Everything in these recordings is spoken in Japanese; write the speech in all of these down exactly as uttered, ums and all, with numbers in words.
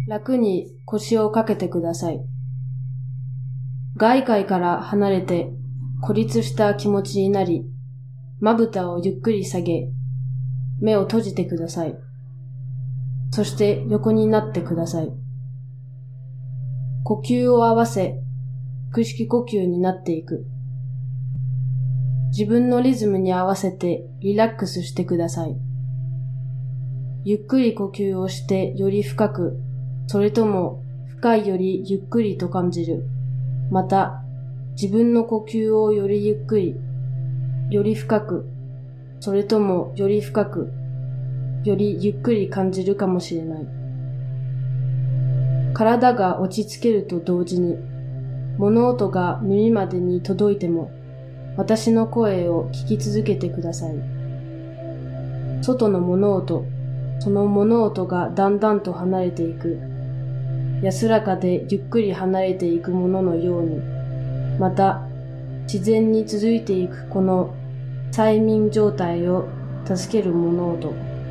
楽に腰をかけてください。外界から離れて孤立した気持ちになり、まぶたをゆっくり下げ、目を閉じてください。そして横になってください。呼吸を合わせ、腹式呼吸になっていく。自分のリズムに合わせてリラックスしてください。ゆっくり呼吸をしてより深く、それとも深いよりゆっくりと感じる。また、自分の呼吸をよりゆっくり、より深く、それともより深く、よりゆっくり感じるかもしれない。体が落ち着けると同時に、物音が耳までに届いても、私の声を聞き続けてください。外の物音、その物音がだんだんと離れていく。安らかでゆっくり離れていくもののように、また自然に続いていくこの催眠状態を助ける物音。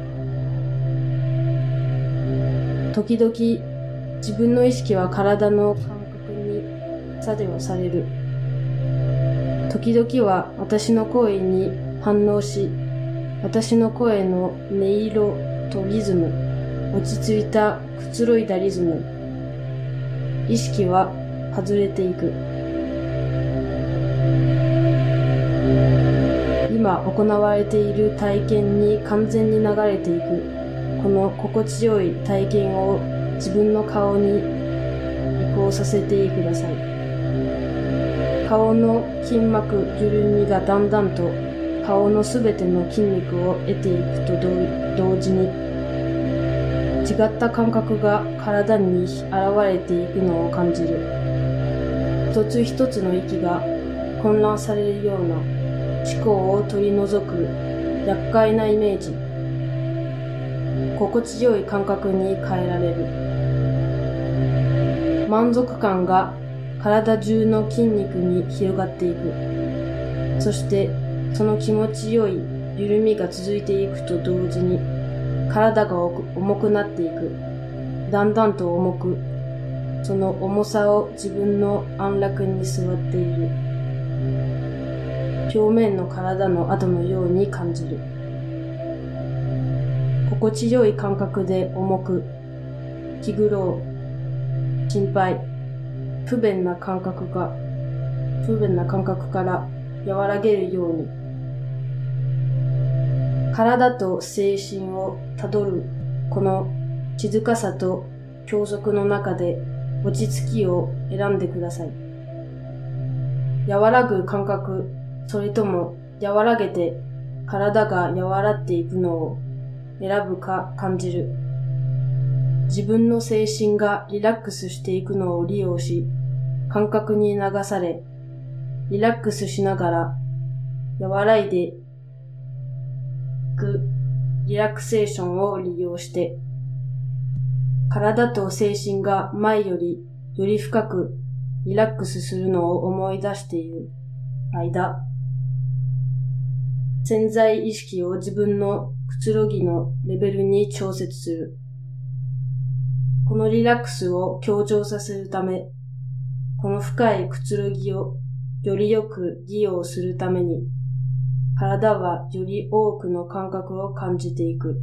時々自分の意識は体の感覚に作用される。時々は私の声に反応し、私の声の音色とリズム、落ち着いたくつろいだリズム、意識は外れていく。今行われている体験に完全に流れていく。この心地よい体験を自分の顔に移行させてください。顔の筋膜緩みがだんだんと顔のすべての筋肉を得ていくと同時に、違った感覚が体に現れていくのを感じる。一つ一つの息が混乱されるような思考を取り除く厄介なイメージ。心地よい感覚に変えられる。満足感が体中の筋肉に広がっていく。そしてその気持ちよい緩みが続いていくと同時に、体が重くなっていく。だんだんと重く、その重さを自分の安楽に座っている。表面の体の跡のように感じる。心地よい感覚で重く、気苦労、心配、不便な感覚が、不便な感覚から和らげるように、体と精神をたどるこの静かさと教則の中で落ち着きを選んでください。和らぐ感覚、それとも和らげて体が和らっていくのを選ぶか感じる。自分の精神がリラックスしていくのを利用し、感覚に流され、リラックスしながら和らいでいくリラクセーションを利用して、体と精神が前よりより深くリラックスするのを思い出している間、潜在意識を自分のくつろぎのレベルに調節する。このリラックスを強調させるため、この深いくつろぎをよりよく利用するために、体はより多くの感覚を感じていく。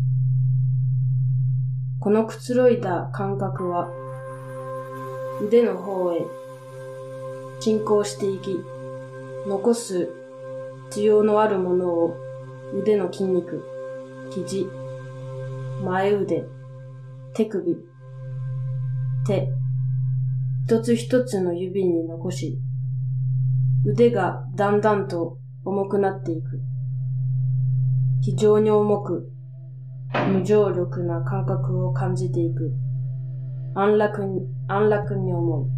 このくつろいだ感覚は、腕の方へ進行していき、残す必要のあるものを腕の筋肉、肘、前腕、手首、手、一つ一つの指に残し、腕がだんだんと重くなっていく。非常に重く、無重力な感覚を感じていく。安楽に、安楽に思う。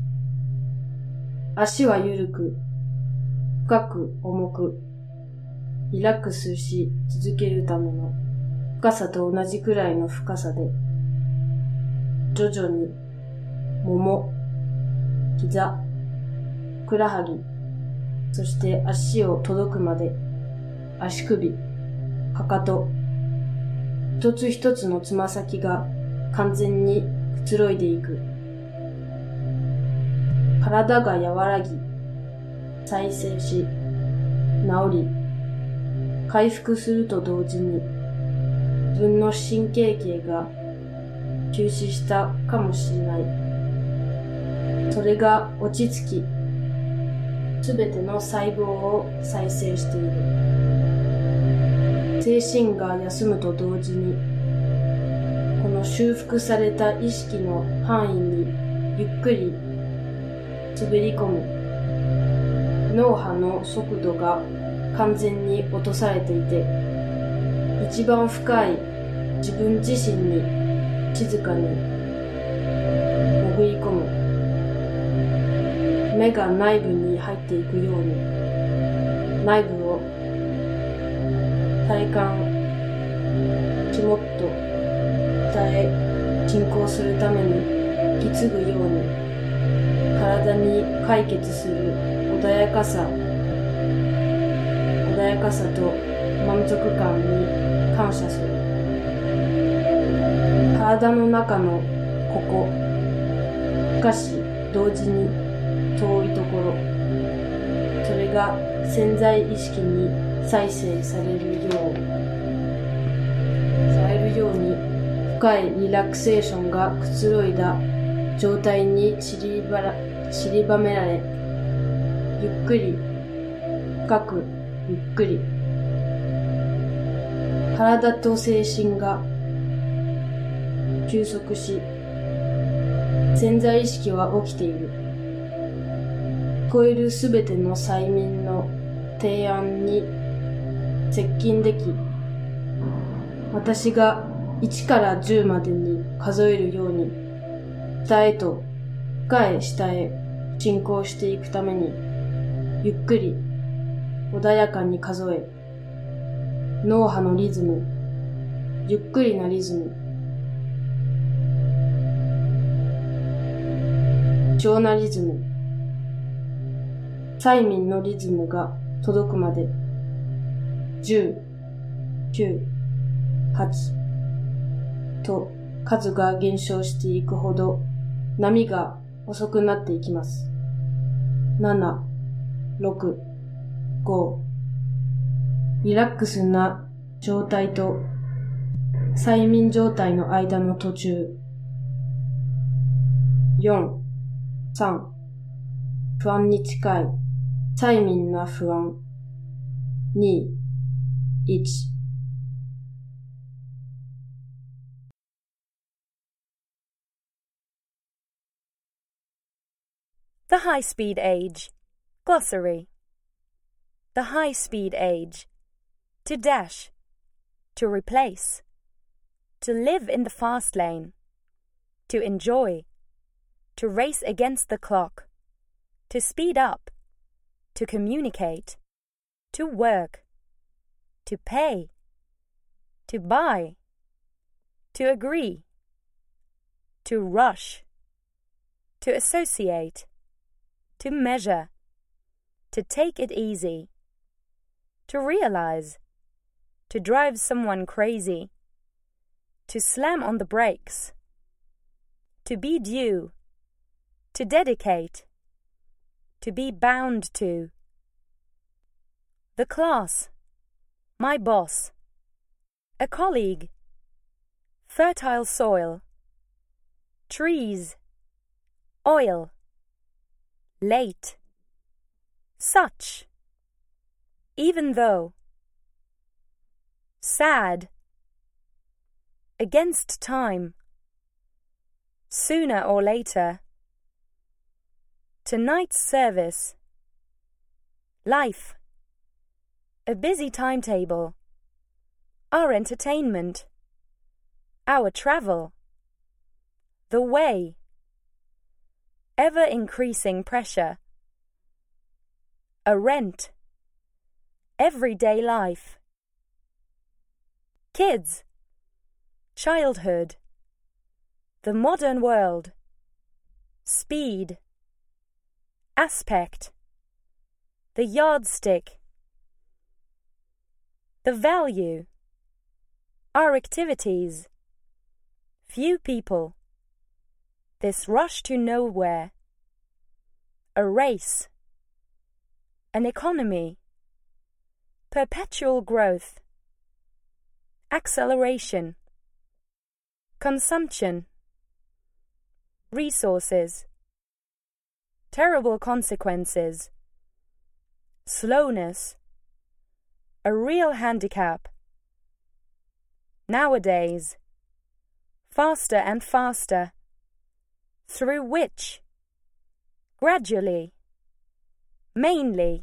足は緩く、深く重く、リラックスし続けるための深さと同じくらいの深さで、徐々に、もも、膝、ふくらはぎ、そして足を届くまで、足首、かかと、一つ一つのつま先が完全にくつろいでいく。体が和らぎ、再生し、治り、回復すると同時に、自分の神経系が休止したかもしれない。それが落ち着き、すべての細胞を再生している。精神が休むと同時に、この修復された意識の範囲にゆっくり滑り込む。脳波の速度が完全に落とされていて、一番深い自分自身に静かに潜り込む。目が内部に入っていくように、内部を体感、肝っと鍛え、進行するために引き継ぐように、体に解決する穏やかさ、穏やかさと満足感に感謝する。体の中のここ、しかし同時に遠いところ、それが潜在意識に再生されるよう、されるように深いリラクセーションがくつろいだ状態に散りばら、散りばめられ、ゆっくり、深く、ゆっくり、体と精神が休息し、潜在意識は起きている。聞こえるすべての催眠の提案に接近でき、私がいちからじゅうまでに数えるように、下へと深い下へ進行していくために、ゆっくり穏やかに数え、脳波のリズム、ゆっくりなリズム、異常なリズム、催眠のリズムが届くまで、じゅう、きゅう、はちと数が減少していくほど波が遅くなっていきます。なな、ろく、ご、リラックスな状態と催眠状態の間の途中、よん、さん、不安に近い催眠な不安、に、いち。 The High-Speed Age. Glossary. The high-speed age. To dash. To replace. To live in the fast lane. To enjoy. To race against the clock. To speed up. To communicate. To work. To pay. To buy. To agree. To rush. To associate. To measure. To take it easy. To realize. To drive someone crazy. To slam on the brakes. To be due. To dedicate. To be bound to. The class. My boss. A colleague. Fertile soil. Trees. Oil. Late. Such. Even though. Sad. Against time. Sooner or later. Tonight's service. Life. A busy timetable. Our entertainment. Our travel. The way. Ever-increasing pressure. A rent. Everyday life. Kids. Childhood. The modern world. Speed. Aspect. The yardstick. The value. Our activities. Few people. this rush to nowhere, a race, an economy, perpetual growth, acceleration, consumption, resources, terrible consequences, slowness, a real handicap. Nowadays, faster and faster, through which, gradually, mainly.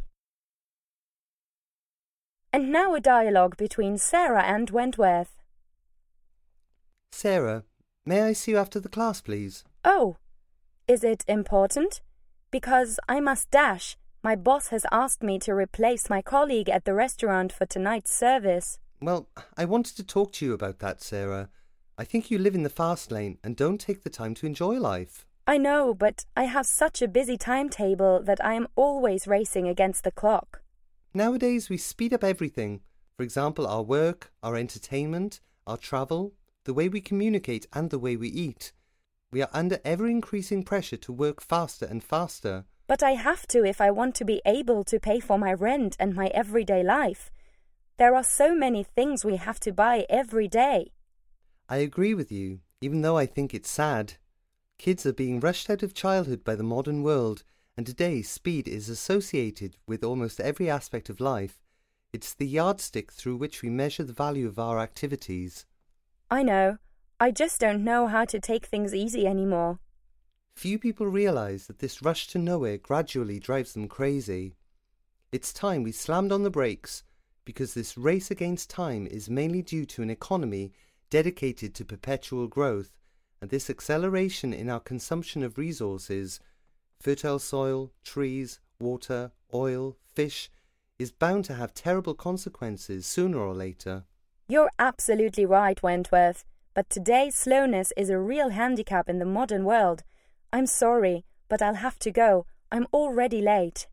And now a dialogue between Sarah and Wentworth. Sarah, may I see you after the class, please? Oh, is it important? Because I must dash. My boss has asked me to replace my colleague at the restaurant for tonight's service. Well, I wanted to talk to you about that, Sarah. I think you live in the fast lane and don't take the time to enjoy life. I know, but I have such a busy timetable that I am always racing against the clock. Nowadays we speed up everything. For example, our work, our entertainment, our travel, the way we communicate and the way we eat. We are under ever-increasing pressure to work faster and faster. But I have to if I want to be able to pay for my rent and my everyday life. There are so many things we have to buy every day. I agree with you, even though I think it's sad. Kids are being rushed out of childhood by the modern world, and today speed is associated with almost every aspect of life. It's the yardstick through which we measure the value of our activities. I know. I just don't know how to take things easy anymore. Few people realise that this rush to nowhere gradually drives them crazy. It's time we slammed on the brakes, because this race against time is mainly due to an economy dedicated to perpetual growth, and this acceleration in our consumption of resources, fertile soil, trees, water, oil, fish, is bound to have terrible consequences sooner or later. You're absolutely right, Wentworth, but today's slowness is a real handicap in the modern world. I'm sorry, but I'll have to go. I'm already late.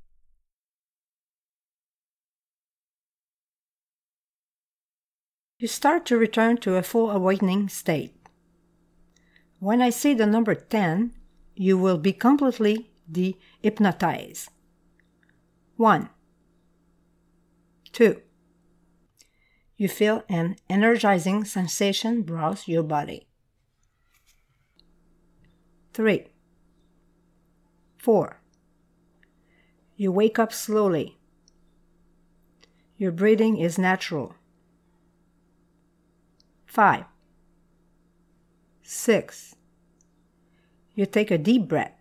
You start to return to a full awakening state. When I say the number ten, you will be completely de-hypnotized. One. Two. You feel an energizing sensation browse your body. Three. Four. You wake up slowly. Your breathing is natural. Five. Six. You take a deep breath.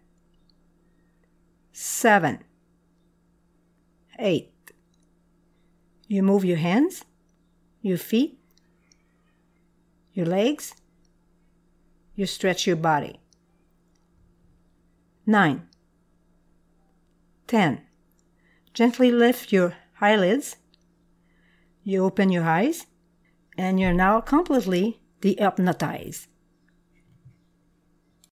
Seven. Eight. You move your hands, your feet, your legs. You stretch your body. Nine. Ten. Gently lift your eyelids. You open your eyes, and you're now completely de-hypnotized.